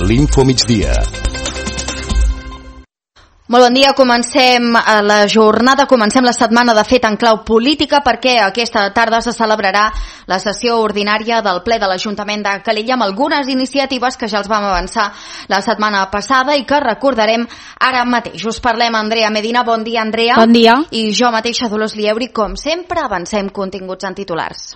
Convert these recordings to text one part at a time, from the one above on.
l'Info Migdia. Molt bon dia, comencem la jornada, comencem la setmana de fet en clau política perquè aquesta tarda se celebrarà la sessió ordinària del ple de l'Ajuntament de Calella amb algunes iniciatives que ja els vam avançar la setmana passada i que recordarem ara mateix. Us parlem Andrea Medina, bon dia Andrea. Bon dia. I jo mateixa Dolors Lieuri, com sempre avancem continguts en titulars.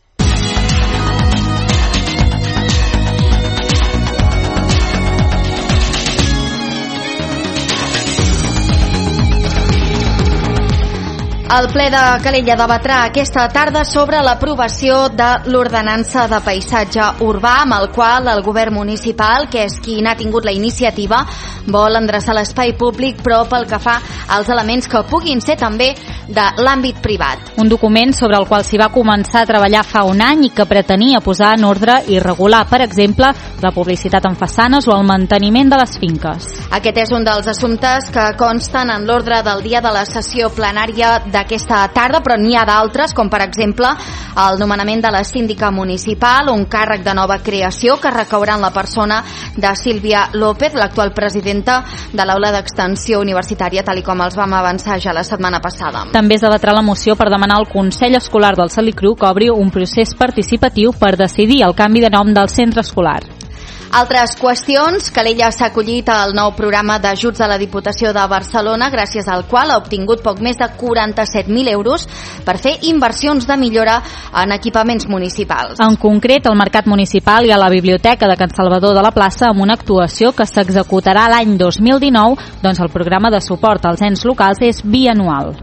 El ple de Calella debatrà aquesta tarda sobre l'aprovació de l'ordenança de paisatge urbà amb el qual el govern municipal, que és qui n'ha tingut la iniciativa, vol endreçar l'espai públic però pel que fa als elements que puguin ser també de l'àmbit privat. Un document sobre el qual s'hi va començar a treballar fa un any i que pretenia posar en ordre i regular, per exemple, la publicitat en façanes o el manteniment de les finques. Aquest és un dels assumptes que consten en l'ordre del dia de la sessió plenària d'aquesta tarda, però n'hi ha d'altres, com per exemple el nomenament de la síndica municipal, un càrrec de nova creació que recaurà en la persona de Sílvia López, l'actual presidenta de l'Aula d'Extensió Universitària, tal com els vam avançar ja la setmana passada. També es debatrà la moció per demanar al Consell Escolar del Salicru que obri un procés participatiu per decidir el canvi de nom del centre escolar. Altres qüestions, Calella s'ha acollit al nou programa d'ajuts de la Diputació de Barcelona, gràcies al qual ha obtingut poc més de 47.000 euros per fer inversions de millora en equipaments municipals. En concret, al Mercat Municipal i a la Biblioteca de Can Salvador de la Plaça amb una actuació que s'executarà l'any 2019, doncs el programa de suport als ens locals és bianual.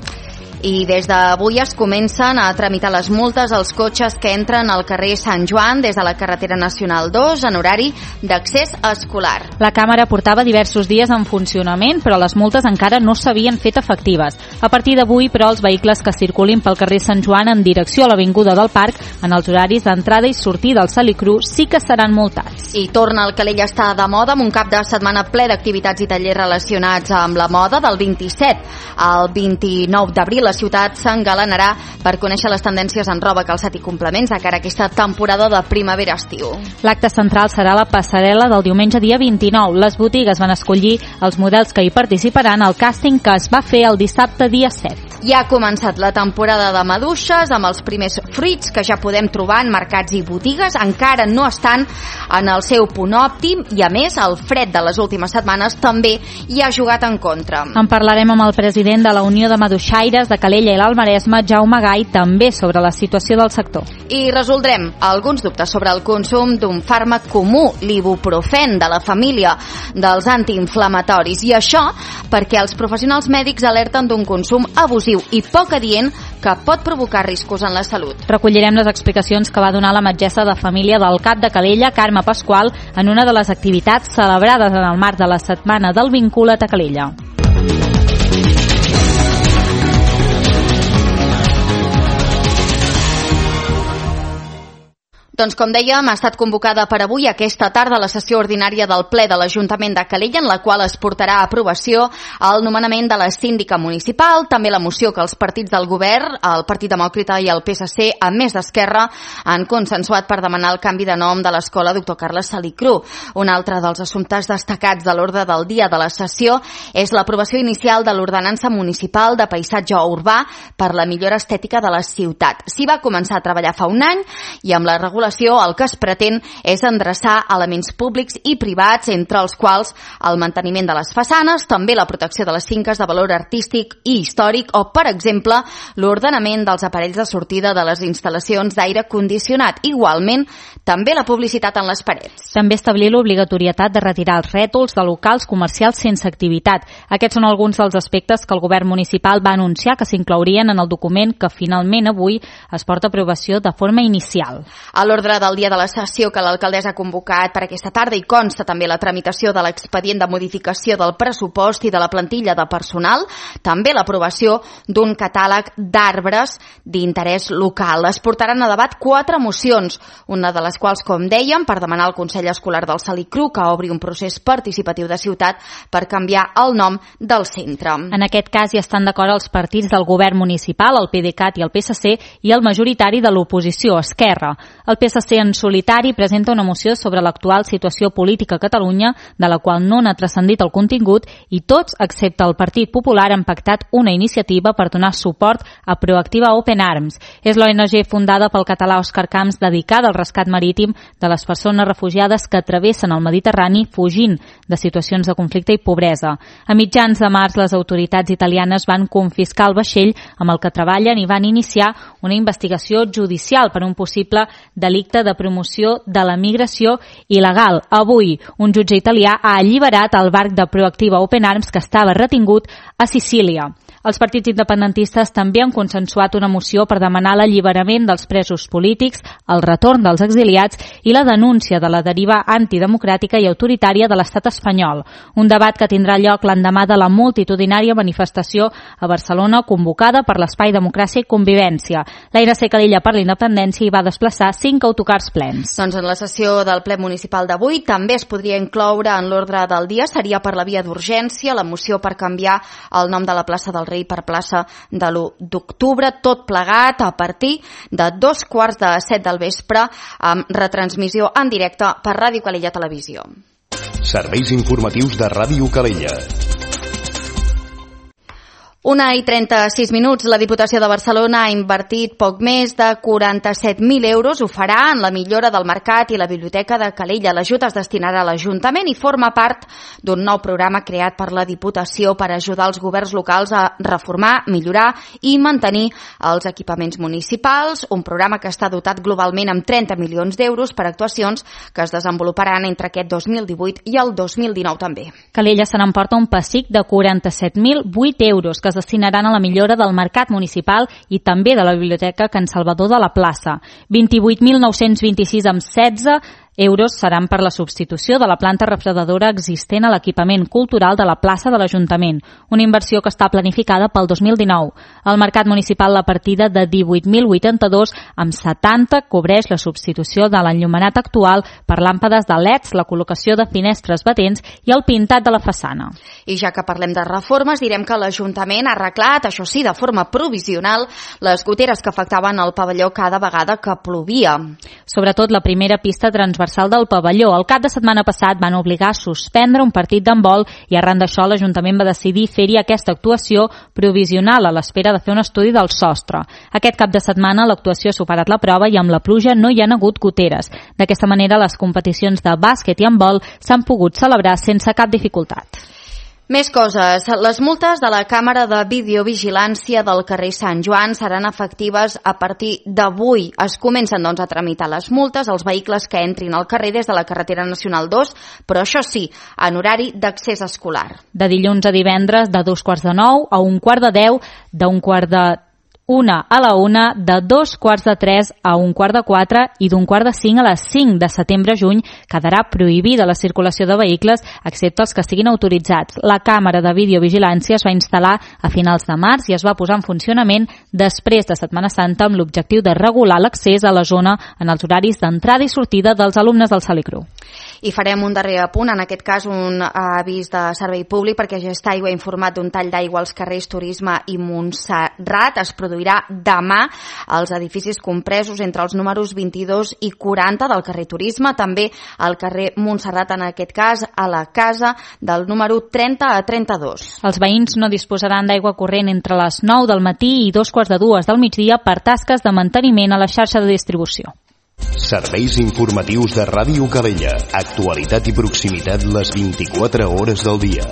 I des d'avui es comencen a tramitar les multes als cotxes que entren al carrer Sant Joan des de la carretera nacional 2 en horari d'accés escolar. La càmera portava diversos dies en funcionament, però les multes encara no s'havien fet efectives. A partir d'avui, però, els vehicles que circulin pel carrer Sant Joan en direcció a l'Avinguda del Parc en els horaris d'entrada i sortida al Salicru sí que seran multats. I torna el Calella està de moda amb un cap de setmana ple d'activitats i tallers relacionats amb la moda del 27 al 29 d'abril. La ciutat s'engalanarà per conèixer les tendències en roba, calçat i complements de cara a aquesta temporada de primavera-estiu. L'acte central serà la passarel·la del diumenge dia 29. Les botigues van escollir els models que hi participaran al càsting que es va fer el dissabte dia 7. Ja ha començat la temporada de maduixes amb els primers fruits que ja podem trobar en mercats i botigues. Encara no estan en el seu punt òptim i, a més, el fred de les últimes setmanes també hi ha jugat en contra. En parlarem amb el president de la Unió de Maduixaires de Calella i l'Alt Maresme, Jaume Gai, també sobre la situació del sector. I resoldrem alguns dubtes sobre el consum d'un fàrmac comú, l'ibuprofen, de la família dels antiinflamatoris. I això perquè els professionals mèdics alerten d'un consum abusiu i poc adient que pot provocar riscos en la salut. Recollirem les explicacions que va donar la metgessa de família del CAP de Calella, Carme Pasqual, en una de les activitats celebrades en el marc de la Setmana del Vinculat a Calella. Doncs com dèiem, ha estat convocada per avui aquesta tarda la sessió ordinària del ple de l'Ajuntament de Calella, en la qual es portarà a aprovació el nomenament de la síndica municipal, també la moció que els partits del govern, el Partit Demòcrata i el PSC, a més d'Esquerra, han consensuat per demanar el canvi de nom de l'escola Dr. Carles Salicru. Un altre dels assumptes destacats de l'ordre del dia de la sessió és l'aprovació inicial de l'ordenança municipal de paisatge urbà per la millora estètica de la ciutat. S'hi va començar a treballar fa un any i amb la regulació el que es pretén és endreçar elements públics i privats, entre els quals el manteniment de les façanes, també la protecció de les finques de valor artístic i històric o, per exemple, l'ordenament dels aparells de sortida de les instal·lacions d'aire condicionat. Igualment, també la publicitat en les parets. També establir l'obligatorietat de retirar els rètols de locals comercials sense activitat. Aquests són alguns dels aspectes que el govern municipal va anunciar que s'inclourien en el document que finalment avui es porta a aprovació de forma inicial. A l'ordre del dia de la sessió que l'alcaldessa ha convocat per aquesta tarda hi consta també la tramitació de l'expedient de modificació del pressupost i de la plantilla de personal, també l'aprovació d'un catàleg d'arbres d'interès local. Es portaran a debat 4 mocions, una de les quals, com dèiem, per demanar al Consell Escolar del Salicru que obri un procés participatiu de ciutat per canviar el nom del centre. En aquest cas hi estan d'acord els partits del govern municipal, el PDeCAT i el PSC, i el majoritari de l'oposició, Esquerra. El PSC en solitari presenta una moció sobre l'actual situació política a Catalunya, de la qual no n'ha transcendit el contingut, i tots, excepte el Partit Popular, han pactat una iniciativa per donar suport a Proactiva Open Arms. És l'ONG fundada pel català Òscar Camps, dedicada al rescat marítim de les persones refugiades que travessen el Mediterrani fugint de situacions de conflicte i pobresa. A mitjans de març, les autoritats italianes van confiscar el vaixell amb el que treballen i van iniciar una investigació judicial per un possible delicte de promoció de la migració il·legal. Avui, un jutge italià ha alliberat el barc de Proactiva Open Arms que estava retingut a Sicília. Els partits independentistes també han consensuat una moció per demanar l'alliberament dels presos polítics, el retorn dels exiliats i la denúncia de la deriva antidemocràtica i autoritària de l'estat espanyol. Un debat que tindrà lloc l'endemà de la multitudinària manifestació a Barcelona convocada per l'Espai Democràcia i Convivència. L'ANC Calella per la Independència hi va desplaçar 5 autocars plens. Doncs en la sessió del ple municipal d'avui també es podria incloure en l'ordre del dia, seria per la via d'urgència, la moció per canviar el nom de la plaça del Rei per plaça de l'1 d'octubre, tot plegat a partir de 2:15 del vespre amb retransmissió en directe per Ràdio Calella Televisió. Serveis informatius de Ràdio Calella. 1:36. La Diputació de Barcelona ha invertit poc més de 47.000 euros. Ho farà en la millora del mercat i la biblioteca de Calella. L'ajut es destinarà a l'Ajuntament i forma part d'un nou programa creat per la Diputació per ajudar els governs locals a reformar, millorar i mantenir els equipaments municipals. Un programa que està dotat globalment amb 30 milions d'euros per actuacions que es desenvoluparan entre aquest 2018 i el 2019 també. Calella se n'emporta un pessic de 47.008 euros que es destinaran a la millora del mercat municipal i també de la biblioteca Can Salvador de la Plaça. 28.926 amb 16 euros seran per la substitució de la planta refredadora existent a l'equipament cultural de la plaça de l'Ajuntament, una inversió que està planificada pel 2019. El mercat municipal, la partida de 18.082 amb 70 cobreix la substitució de l'enllumenat actual per làmpades de LEDs, la col·locació de finestres batents i el pintat de la façana. I ja que parlem de reformes, direm que l'Ajuntament ha arreglat, això sí, de forma provisional, les goteres que afectaven el pavelló cada vegada que plovia. Sobretot la primera pista transversal del pavelló. El cap de setmana passat van obligar a suspendre un partit d'handbol i arran d'això l'Ajuntament va decidir fer-hi aquesta actuació provisional a l'espera de fer un estudi del sostre. Aquest cap de setmana l'actuació ha superat la prova i amb la pluja no hi han hagut goteres. D'aquesta manera les competicions de bàsquet i handbol s'han pogut celebrar sense cap dificultat. Més coses. Les multes de la càmera de videovigilància del carrer Sant Joan seran efectives a partir d'avui. Es comencen, doncs, a tramitar les multes als vehicles que entrin al carrer des de la carretera nacional 2, però això sí, en horari d'accés escolar. De dilluns a divendres, de 2:45 a 1:10, de 1:45 a la 1, de 2:45 a 1:45 i d'1:45 a les 5 de setembre a juny quedarà prohibida la circulació de vehicles excepte els que estiguin autoritzats. La càmera de videovigilància es va instal·lar a finals de març i es va posar en funcionament després de Setmana Santa amb l'objectiu de regular l'accés a la zona en els horaris d'entrada i sortida dels alumnes del Salicru. I farem un darrer apunt, en aquest cas un avís de servei públic, perquè Gestaigua ha informat d'un tall d'aigua als carrers Turisme i Montserrat. Es produirà demà als edificis compresos entre els números 22 i 40 del carrer Turisme, també al carrer Montserrat, en aquest cas a la casa del número 30 a 32. Els veïns no disposaran d'aigua corrent entre les 9 del matí i 2:45 del migdia per tasques de manteniment a la xarxa de distribució. Serveis informatius de Ràdio Calella. Actualitat i proximitat les 24 hores del dia.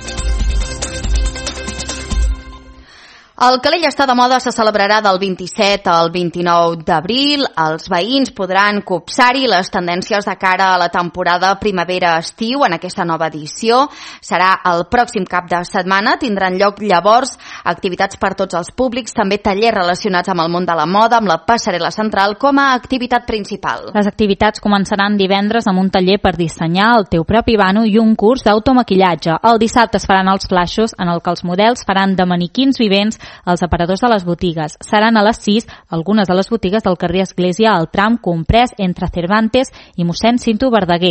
El Calella està de moda se celebrarà del 27 al 29 d'abril. Els veïns podran copsar-hi les tendències de cara a la temporada primavera-estiu en aquesta nova edició. Serà el pròxim cap de setmana. Tindran lloc llavors activitats per tots els públics, també tallers relacionats amb el món de la moda, amb la passarel·la central com a activitat principal. Les activitats començaran divendres amb un taller per dissenyar el teu propi vano i un curs d'automaquillatge. El dissabte es faran els flaixos en el que els models faran de maniquins vivents als aparadors de les botigues. Seran a les 6 algunes de les botigues del carrer Església al tram comprès entre Cervantes i mossèn Cinto Verdaguer.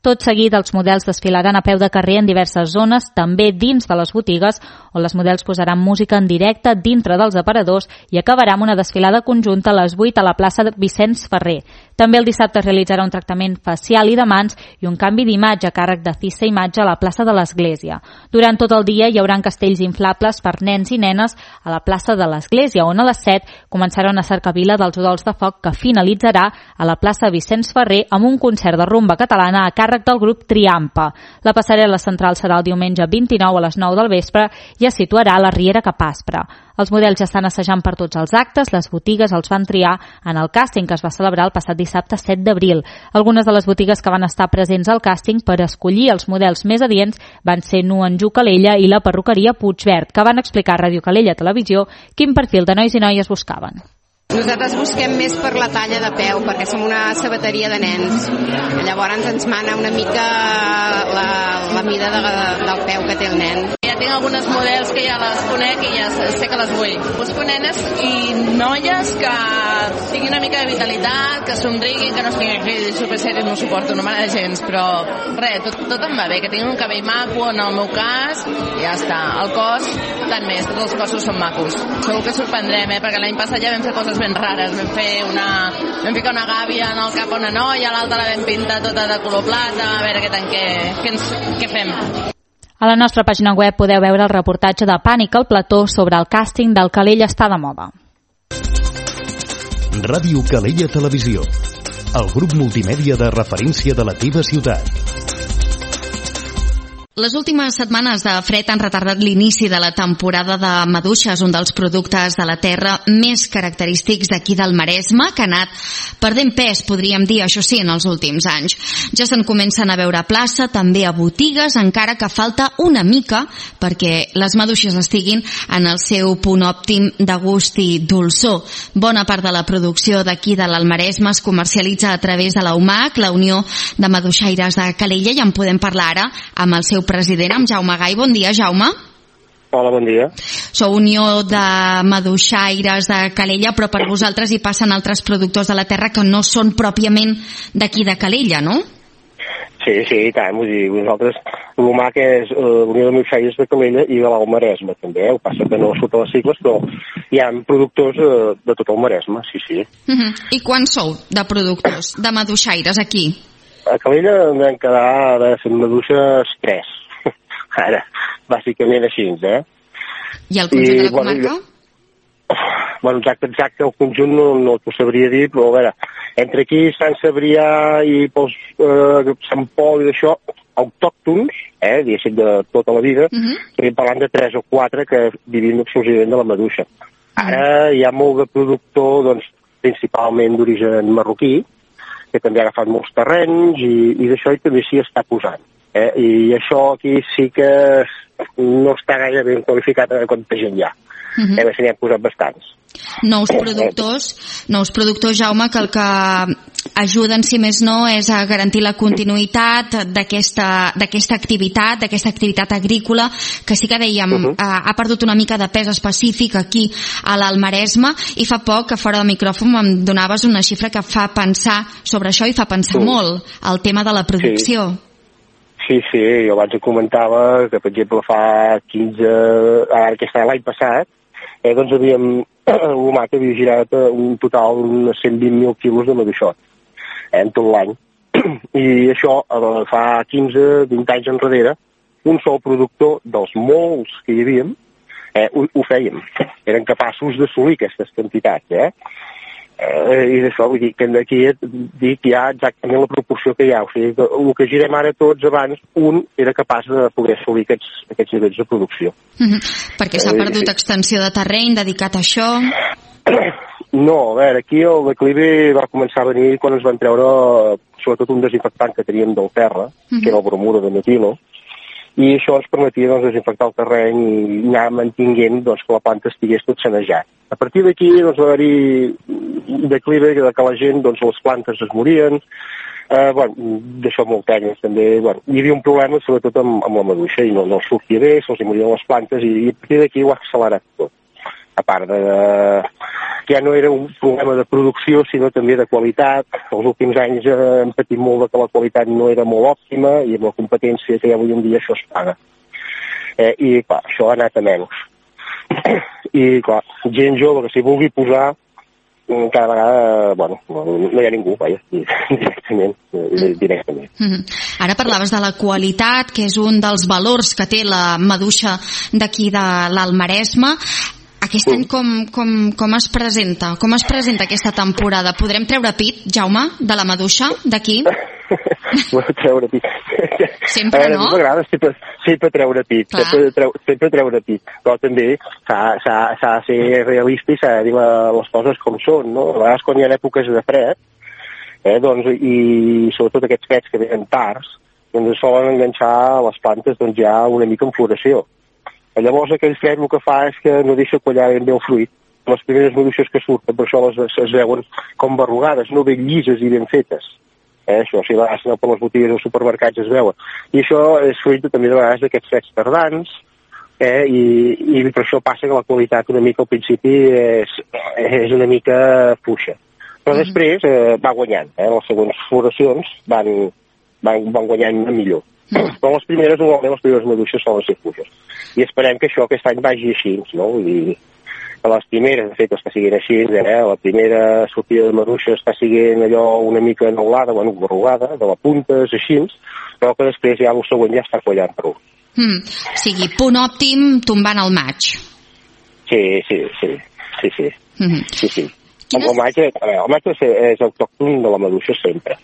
Tot seguit, els models desfilaran a peu de carrer en diverses zones, també dins de les botigues, on les models posaran música en directe dintre dels aparadors i acabarà amb una desfilada conjunta a les 8 a la plaça Vicenç Ferrer. També el dissabte es realitzarà un tractament facial i de mans i un canvi d'imatge a càrrec de Cissa Imatge a la plaça de l'Església. Durant tot el dia hi haurà castells inflables per nens i nenes a la plaça de l'Església, on a les 7 començarà una cercavila dels udols de foc que finalitzarà a la plaça Vicenç Ferrer amb un concert de rumba catalana a càrrec del grup Triampa. La passarel·la central serà el diumenge 29 a les 9 del vespre i es situarà a la Riera Capaspre. Els models ja estan assajant per tots els actes, les botigues els van triar en el càsting que es va celebrar el passat dissabte 7 d'abril. Algunes de les botigues que van estar presents al càsting per escollir els models més adients van ser Nuanjú Calella i la perruqueria Puigverd, que van explicar a Ràdio Calella Televisió quin perfil de nois i noies buscaven. Nosaltres busquem més per la talla de peu, perquè som una sabateria de nens. Llavors ens mana una mica la mida del peu que té el nen. Ja tinc algunes models que ja les conec i ja sé que les vull. Busco nenes i noies que tinguin una mica de vitalitat, que somriguin, que no estiguin aquí supersèries, no suporto, no m'agrada gens, però res, tot em va bé, que tinguin un cabell maco, en el meu cas, i ja està. El cos, tant més, tots els cossos són macos. Segur que sorprendrem, perquè l'any passat ja vam fer coses ben rares, vam ficar una gàbia en el cap a una noia, l'altra la vam pintar tota de color plata, a veure què fem. A la nostra pàgina web podeu veure el reportatge de Pànic al Plató sobre el càsting del Calella està de moda. Ràdio Calella Televisió, el grup multimèdia de referència de la teva ciutat. Les últimes setmanes de fred han retardat l'inici de la temporada de maduixes, un dels productes de la terra més característics d'aquí del Maresme, que ha anat perdent pes, podríem dir, això sí, en els últims anys. Ja se'n comencen a veure a plaça, també a botigues, encara que falta una mica perquè les maduixes estiguin en el seu punt òptim de gust i dolçor. Bona part de la producció d'aquí de l'Almaresme es comercialitza a través de la UMAC, la Unió de Maduixaires de Calella, i en podem parlar ara amb el seu president, amb Jaume Gai. Bon dia, Jaume. Hola, bon dia. Sou Unió de Maduixaires de Calella, però per vosaltres hi passen altres productors de la terra que no són pròpiament d'aquí de Calella, no? Sí, i tant. Vull dir, nosaltres, l'UMAC és Unió de Maduixaires de Calella i de l'Alt Maresme, també. Ho passa que no sota les sigles, però hi ha productors de tot el Maresme, sí. I quants sou de productors de maduixaires aquí? A Calella vam quedar de fent maduixes 3. Ara, bàsicament així, I el conjunt de la comarca? Bueno, exacte, el conjunt no t'ho sabria dir, però a veure, entre aquí Sant Cebrià i Sant Pol i d'això, autòctons, diguéssim, de tota la vida, estem parlant de 3 o 4 que vivim exclusivament de la maduixa. Ara hi ha molt de productor, doncs, principalment d'origen marroquí, que també ha agafat molts terrenys i d'això i també s'hi està posant. I això aquí sí que no està gaire ben qualificat a quanta gent hi ha. Se n'hi han posat bastants. Nous productors, Jaume, que el que ajuden, si més no, és a garantir la continuïtat d'aquesta activitat agrícola, que sí que dèiem, ha perdut una mica de pes específic aquí a l'Alt Maresme, i fa poc, que fora del micròfon, em donaves una xifra que fa pensar sobre això i fa pensar molt el tema de la producció. Sí, jo abans ho comentava, que per exemple fa 15, l'any passat, doncs l'UMAC havia girat un total d'uns 120.000 quilos de maduixot en tot l'any. I això fa 15-20 anys enrere, un sol productor dels molts que hi havíem, ho fèiem. Eren capaços d'assolir aquestes quantitats, i d'això vull dir que aquí dic ja exactament la proporció que hi ha. O sigui, el que girem ara tots abans, un era capaç de poder assolir aquests nivells de producció. Perquè s'ha perdut extensió de terreny dedicat a això? No, a veure, aquí el declivi va començar a venir quan ens van treure sobretot un desinfectant que teníem del terra, que era el bromuro de metilo, i això ens permetia desinfectar el terreny i anar mantinguent que la planta estigués tot sanejat. A partir d'aquí va haver-hi declivi de que la gent, les plantes es morien, d'això molt tècnic també. Hi havia un problema sobretot amb la maduixa i no sortia bé, se'ls morien les plantes i a partir d'aquí ho ha accelerat tot. A part ja no era un problema de producció, sinó també de qualitat. Els últims anys hem patit molt que la qualitat no era molt òptima i amb la competència que hi ha avui en dia això es paga. I, clar, això ha anat a menys. I, clar, gent jove que s'hi vulgui posar, cada vegada, bueno, no hi ha ningú, vaja, directament. Ara parlaves de la qualitat, que és un dels valors que té la maduixa d'aquí de l'Alt Maresme. Aquest any com es presenta? Com es presenta aquesta temporada? Podrem treure pit, Jaume, de la maduixa d'aquí? Bueno, treure pit. Sempre, no? M'agrada sempre treure pit, sempre treure pit, però també s'ha de ser realista i s'ha de dir les coses com són, no? A vegades quan hi ha èpoques de fred, doncs, i sobretot aquests freds que venen tards, doncs solen enganxar les plantes doncs, ja una mica en floració. Llavors aquell fred el que fa és que no deixa quallar ben bé el fruit. Les primeres maduixes que surten, per això es veuen com berrugades, no ben llises i ben fetes. Això, si a vegades no per les botigues dels supermercats es veuen. I això és fruit també de vegades d'aquests freds tardans, i per això passa que la qualitat una mica al principi és una mica fluixa. Però després va guanyant, les següents floracions van guanyant millor. Però les primeres, normalment, les primeres maduixes solen ser fluixes. I esperem que això aquest any vagi així, no? Vull dir, que les primeres, de fet, està siguent així, la primera sortida de maduixa està siguent allò una mica enneulada, bueno, berrugada, de la punta, és així, però que després ja el següent ja està quallant prou. O sigui, punt òptim tombant al maig. Sí. El maig és autòcton de la maduixa sempre.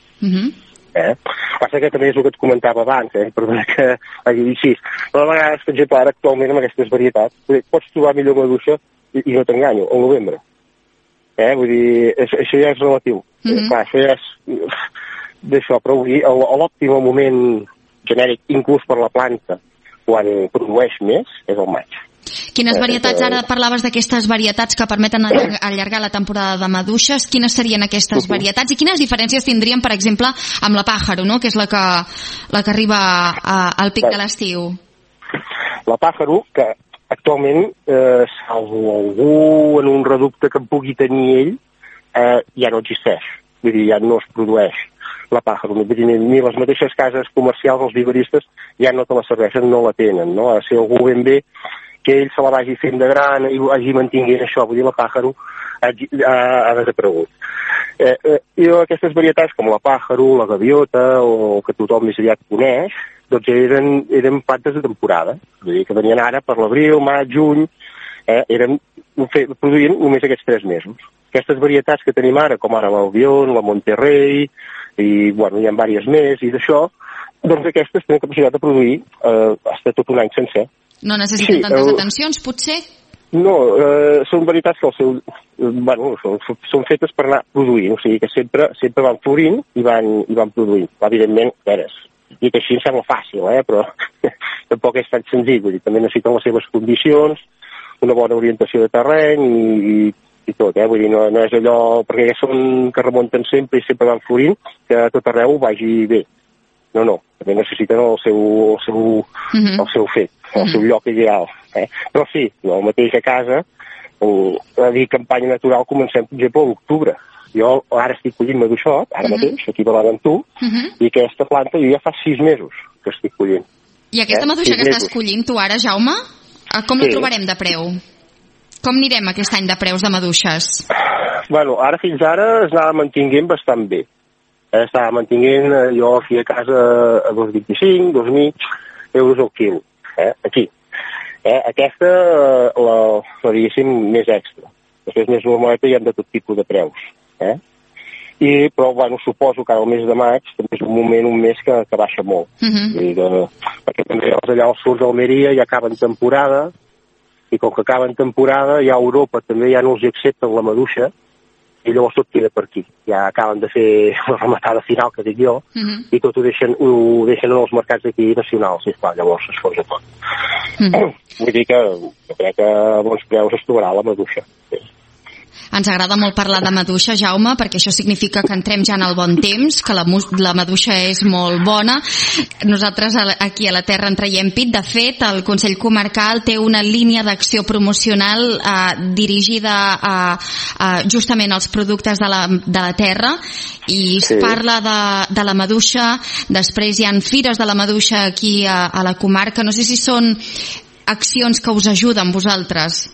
Passa que també és el que et comentava abans, perdona que hagi dit així. Però a vegades, per exemple, ara actualment amb aquestes varietats, pots trobar millor maduixa, i no t'enganyo, al novembre. Vull dir, això ja és relatiu. Clar, això ja és d'això, però vull dir, l'òptim moment genèric, inclús per la planta, quan produeix més, és el maig. Quines varietats, ara parlaves d'aquestes varietats que permeten allargar la temporada de maduixes, quines serien aquestes varietats i quines diferències tindrien, per exemple, amb la Pájaro, no? Que és la que arriba al pic de l'estiu? La Pájaro, que actualment, salvo algú en un reducte que en pugui tenir ell, ja no existeix, vull dir, ja no es produeix la Pájaro, ni les mateixes cases comercials, els viveristes, ja no te la serveixen, no la tenen, no? Ha de ser algú ben bé que ell se la vagi fent de gran i hagi mantinguent això, vull dir, la Pájaro ha desaparegut. I aquestes varietats com la Pájaro, la Gaviota, o que tothom més aviat coneix, doncs eren plantes de temporada, vull dir, que venien ara per l'abril, maig, juny, produïen només aquests 3 mesos. Aquestes varietats que tenim ara, com ara l'Albion, la Monterrey, i bueno, hi ha diverses més, i d'això, doncs aquestes tenen capacitat de produir fins tot un any sencer. No necessiten tantes atencions, potser? No, són varietats que són fetes per anar produint, o sigui que sempre van florint i van produint. Evidentment, dit així em sembla fàcil, però tampoc és tan senzill, vull dir, també necessiten les seves condicions, una bona orientació de terreny i tot, vull dir, no és allò, perquè són que remunten sempre i sempre van florint, que a tot arreu vagi bé. No, també necessiten el seu fet, el seu lloc ideal. Però sí, el mateix a casa, a dir campanya natural, comencem, per exemple, a l'octubre. Jo ara estic collint maduixot, ara mateix, aquí parlant amb tu, i aquesta planta jo ja fa 6 mesos que estic collint. I aquesta maduixa que estàs collint tu ara, Jaume, com la trobarem de preu? Com anirem aquest any de preus de maduixes? Bueno, ara fins ara es anava mantinguent bastant bé. Estava mantinguent jo aquí a casa a 2,25, 2,5 euros al quilo, aquí. Aquesta, la diguéssim, més extra. Després més normaleta hi ha de tot tipus de preus. Però, bueno, suposo que al mes de maig també és un mes que baixa molt. Perquè també allà als surts d'Almeria ja acaben temporada, i com que acaben temporada, ja a Europa també ja no els accepten la maduixa, i llavors tot queda per aquí. Ja acaben de fer la rematada final, que dic jo, i tot ho deixen en els mercats d'aquí nacionals, i esclar, llavors es forja tot. Vull dir que jo crec que a bons preus es trobarà la maduixa. Ens agrada molt parlar de maduixa, Jaume, perquè això significa que entrem ja en el bon temps, que la maduixa és molt bona. Nosaltres aquí a la Terra en traiem pit. De fet, el Consell Comarcal té una línia d'acció promocional dirigida justament als productes de la terra, i es parla de la maduixa. Després hi ha fires de la maduixa aquí a la comarca. No sé si són accions que us ajuden vosaltres.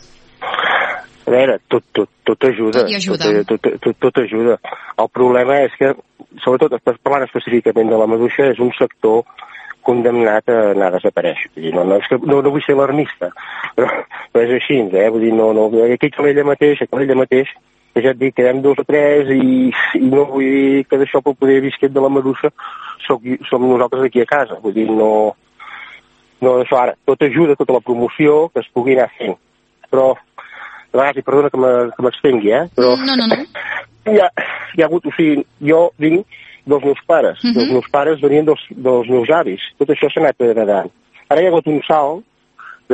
A veure, tot ajuda. Tot ajuda. El problema és que, sobretot parlant específicament de la maduixa, és un sector condemnat a anar a desaparèixer. No vull ser alarmista, però és així, vull dir, aquí a Calella mateix, ja et dic, quedem 2 o 3 i no vull dir que d'això per poder visquet de la maduixa som nosaltres aquí a casa. Vull dir, no d'això ara. Tot ajuda, tota la promoció que es pugui anar fent. Però de vegades, i perdona que m'extengui, però no. Hi ha hagut, o sigui, jo vinc dels meus pares, els meus pares venien dels meus avis, tot això s'ha anat heredant. Ara hi ha hagut un salt hi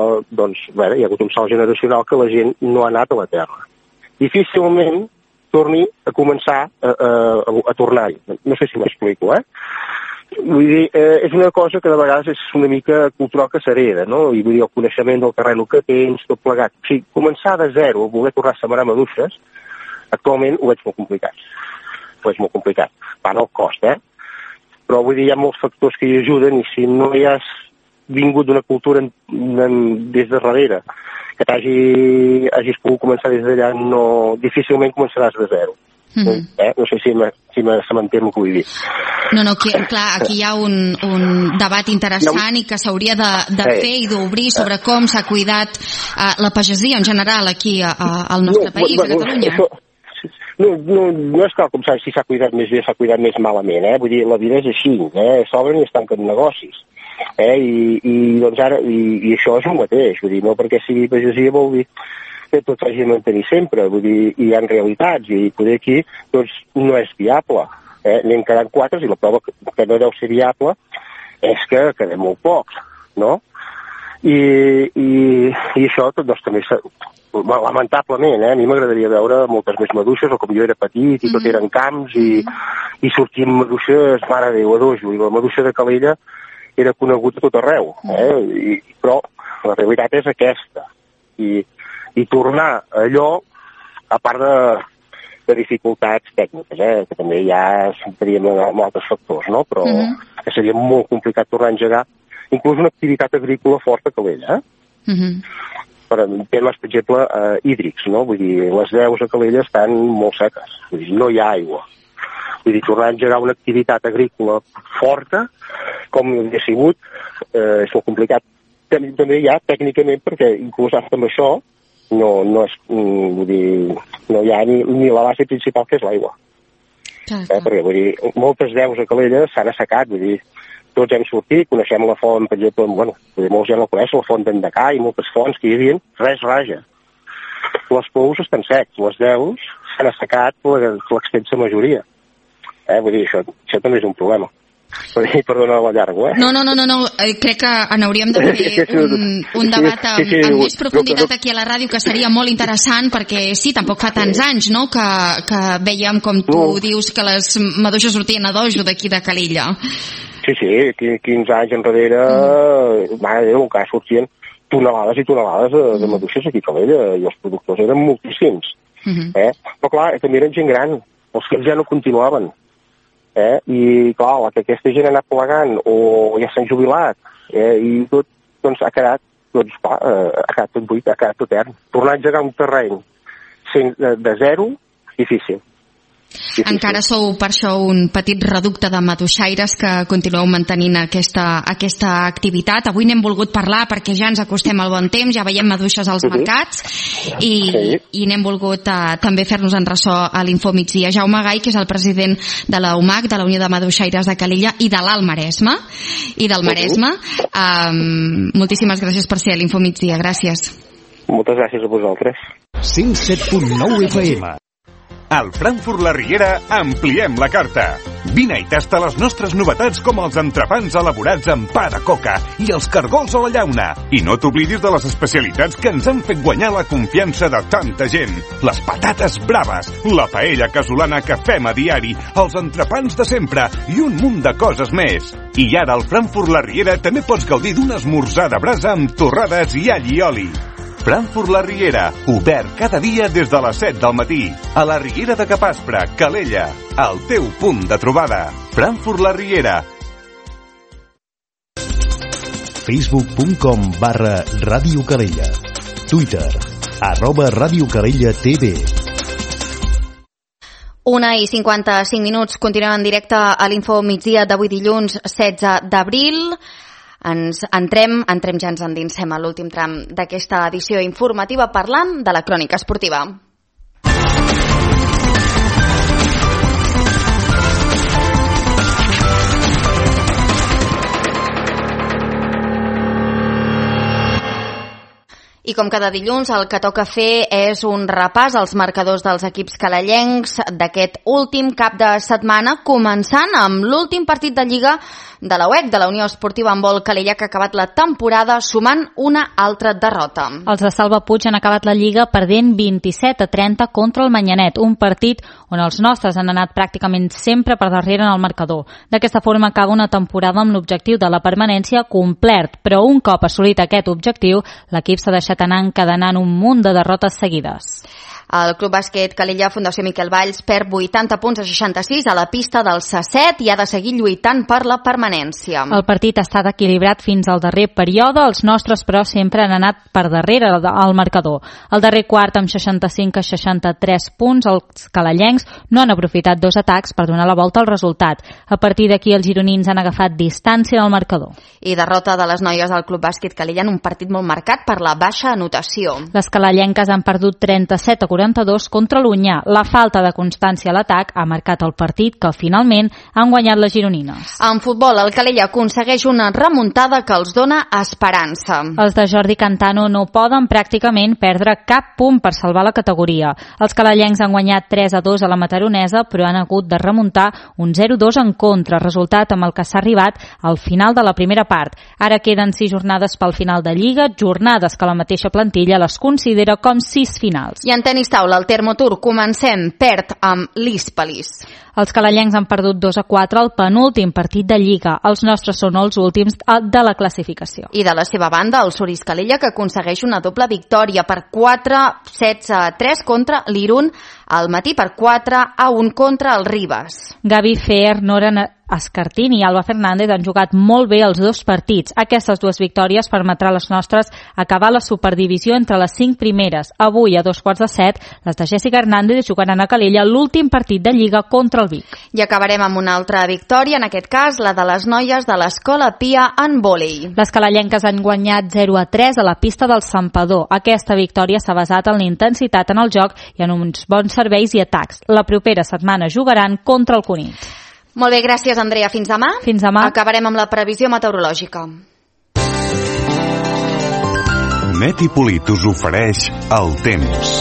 ha hagut un salt generacional que la gent no ha anat a la terra. Difícilment torni a començar a tornar-hi. No sé si m'explico, Vull dir, és una cosa que de vegades és una mica cultural que s'hereda, no? I vull dir, el coneixement del terreny que tens, tot plegat. O sigui, començar de zero, voler tornar a sembrar maduixes, actualment ho veig molt complicat. Part el cost, Però vull dir, hi ha molts factors que hi ajuden, i si no hi has vingut d'una cultura des de darrere, que hagis pogut començar des d'allà, difícilment començaràs de zero. No sé si m'entén el que vull dir. No, clar, aquí hi ha un debat interessant i que s'hauria de fer i d'obrir sobre com s'ha cuidat la pagesia en general aquí al nostre país, a Catalunya. No és clar com si s'ha cuidat més bé o s'ha cuidat més malament, Vull dir, la vida és així, s'obren i es tanquen negocis, i això és el mateix, vull dir, no perquè sigui pagesia vol dir que tot s'hagi de mantenir sempre, vull dir, hi ha realitats, i poder aquí doncs no és viable, n'hem quedat 4, i la prova que no deu ser viable és que quedem molt pocs, no? I això doncs també lamentablement, a mi m'agradaria veure moltes més maduixes, o com jo era petit i tot eren camps i sortien maduixes, mare de Déu, a dojo, i la maduixa de Calella era coneguda a tot arreu, però la realitat és aquesta, i tornar a allò, a part de dificultats tècniques, que també ja s'entraríem en altres factors, no? Però que seria molt complicat tornar a engegar inclús una activitat agrícola forta a Calella, per temes, per exemple, hídrics, no? Vull dir, les deus a Calella estan molt seques, vull dir, no hi ha aigua. Vull dir, tornar a engegar una activitat agrícola forta, com hauria sigut, és molt complicat. També hi ha, tècnicament, perquè inclús amb això no hi ha ni la base principal, que és l'aigua. Perquè, vull dir, moltes deus a Calella s'han assecat, vull dir, tots hem sortit, coneixem la font, per exemple, molts ja no coneixen la font d'Endacà i moltes fonts que hi havia, res raja. Les pous estan secs, les deus s'han assecat l'extensa majoria. Vull dir, això també és un problema. Perdona la llarga, No, crec que n'hauríem de fer un debat amb més profunditat aquí a la ràdio, que seria molt interessant, perquè sí, tampoc fa tants anys, no?, que veiem, com tu dius, que les maduixes sortien a dojo d'aquí de Calella. Sí, 15 anys enrere, mare de Déu, encara sortien tonelades i tonelades de maduixes aquí a Calella, i els productors eren moltíssims. Però clar, també eren gent gran, els que ja no continuaven. I clar, que aquesta gent ha anat plegant o ja s'han jubilat, i tot doncs, ha quedat tot buit, ha quedat tot erm. Tornar a engegar un terreny de zero, difícil. Encara sou per això un petit reducte de maduixaires que continueu mantenint aquesta activitat. Avui n'hem volgut parlar perquè ja ens acostem al bon temps, ja veiem maduixes als mercats i n'hem volgut també fer-nos en ressò a l'Info Migdia. Jaume Gai, que és el president de la UMAC, de la Unió de Maduixaires de Calella i de l'Alt Maresme i del Maresme, moltíssimes gràcies per ser a l'Info Migdia. Gràcies. Moltes gràcies a vosaltres. 107.9 FM. Al Frankfurt La Riera ampliem la carta. Vine i tasta les nostres novetats com els entrepans elaborats amb pa de coca i els cargols a la llauna. I no t'oblidis de les especialitats que ens han fet guanyar la confiança de tanta gent. Les patates braves, la paella casolana que fem a diari, els entrepans de sempre i un munt de coses més. I ara al Frankfurt La Riera també pots gaudir d'un esmorzar de brasa amb torrades i all i oli. Frankfurt La Riera, obert cada dia des de les 7 del matí. A la Riera de Capaspre, Calella, el teu punt de trobada. Frankfurt La Riera. Facebook.com/Ràdio Calella. Twitter, @Ràdio Calella TV. 1:55 continuem en directe a l'Info Migdia d'avui dilluns 16 d'abril. Entrem, ja ens endinsem a l'últim tram d'aquesta edició informativa parlant de la crònica esportiva. I com cada dilluns, el que toca fer és un repàs als marcadors dels equips calellencs d'aquest últim cap de setmana, començant amb l'últim partit de Lliga de la UEC, de la Unió Esportiva Handbol Calella, que ha acabat la temporada sumant una altra derrota. Els de Salva Puig han acabat la Lliga perdent 27-30 contra el Manyanet, un partit on els nostres han anat pràcticament sempre per darrere en el marcador. D'aquesta forma acaba una temporada amb l'objectiu de la permanència complert, però un cop assolit aquest objectiu, l'equip s'ha deixat anar encadenant un munt de derrotes seguides. El Club Bàsquet Calella Fundació Miquel Valls perd 80 punts a 66 a la pista del C7 i ha de seguir lluitant per la permanència. El partit ha estat equilibrat fins al darrer període, els nostres però sempre han anat per darrere al marcador. El darrer quart amb 65 a 63 punts, els calellencs no han aprofitat dos atacs per donar la volta al resultat. A partir d'aquí els gironins han agafat distància del marcador. I derrota de les noies del Club Bàsquet Calella en un partit molt marcat per la baixa anotació. Les calellenques han perdut 37 a 42 contra l'Unyà. La falta de constància a l'atac ha marcat el partit que finalment han guanyat les gironines. En futbol, el Calella aconsegueix una remuntada que els dona esperança. Els de Jordi Cantano no poden pràcticament perdre cap punt per salvar la categoria. Els calellencs han guanyat 3-2 a la Mataronesa, però han hagut de remuntar un 0-2 en contra, resultat amb el que s'ha arribat al final de la primera part. Ara queden 6 jornades pel final de Lliga, jornades que la mateixa plantilla les considera com 6 finals. I en tenis taula, el Termotour, comencem, perd amb l'Hispalis. Els calellencs han perdut 2-4 al penúltim partit de Lliga. Els nostres són els últims de la classificació. I de la seva banda, el Suris Calella, que aconsegueix una doble victòria per 4-7-3 contra l'Irun al matí, per 4-1 contra el Ribes. Gavi Fer, Nora Escartini i Alba Fernández han jugat molt bé els dos partits. Aquestes dues victòries permetrà a les nostres acabar la superdivisió entre les 5 primeres. Avui, a 6:45, les de Jessica Hernández jugaran a Calella l'últim partit de Lliga contra el Vic. I acabarem amb una altra victòria, en aquest cas la de les noies de l'Escola Pia en vòlei. Les calellenques han guanyat 0-3 a la pista del Santpedor. Aquesta victòria s'ha basat en la intensitat en el joc i en uns bons serveis i atacs. La propera setmana jugaran contra el Cunit. Molt bé, gràcies, Andrea. Fins demà. Fins demà. Acabarem amb la previsió meteorològica. Metipolit us ofereix el temps.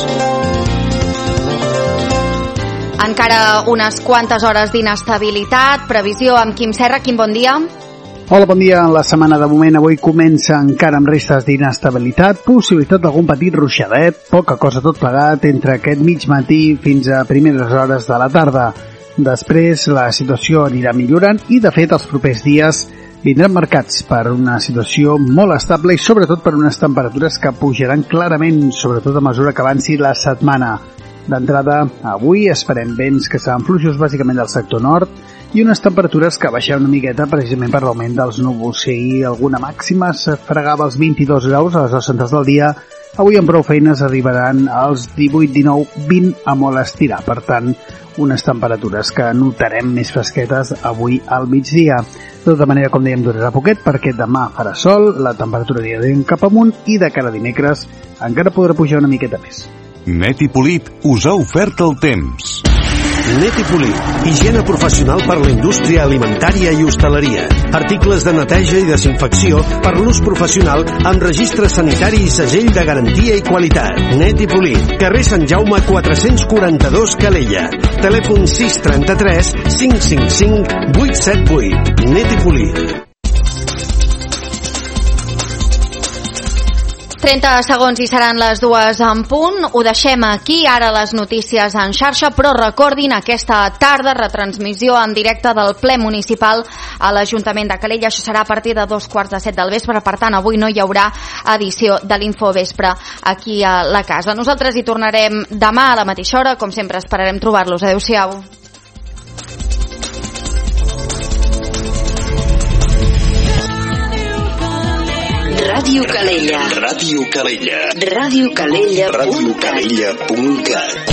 Encara unes quantes hores d'inestabilitat. Previsió amb Quim Serra. Quim, bon dia. Hola, bon dia. La setmana de moment avui comença encara amb restes d'inestabilitat, possibilitat d'algun petit ruixadet, poca cosa tot plegat entre aquest mig matí fins a primeres hores de la tarda. Després la situació anirà millorant i, de fet, els propers dies vindran marcats per una situació molt estable i sobretot per unes temperatures que pujaran clarament, sobretot a mesura que avanci la setmana. D'entrada, avui esperem vents que seran fluixos bàsicament del sector nord i unes temperatures que baixaran una miqueta precisament per l'augment dels núvols. Si ahir alguna màxima s'afregava als 22 graus a les hores centrals del dia, avui amb prou feines arribaran als 18, 19, 20 a molt estirar. Per tant, unes temperatures que notarem més fresquetes avui al migdia. De tota manera, com dèiem, durarà poquet perquè demà farà sol, la temperatura anirà cap amunt i de cara a dimecres encara podrà pujar una miqueta més. Metipolit us ha ofert el temps. Netipoli, higiene professional per la indústria alimentària i hostaleria. Articles de neteja i desinfecció per l'ús professional amb registre sanitari i segell de garantia i qualitat. Netipoli, carrer Sant Jaume 442 Calella. Telèfon 633 555 878. Netipoli. 30 segons i seran les 2 en punt. Ho deixem aquí, ara les notícies en xarxa, però recordin aquesta tarda retransmissió en directe del ple municipal a l'Ajuntament de Calella. Això serà a partir de 2:45 del vespre, per tant avui no hi haurà edició de l'Infovespre aquí a la casa. Nosaltres hi tornarem demà a la mateixa hora, com sempre esperarem trobar-los. Adéu-siau. Ràdio Calella. Ràdio Calella. Ràdio Calella. Ràdio Calella.cat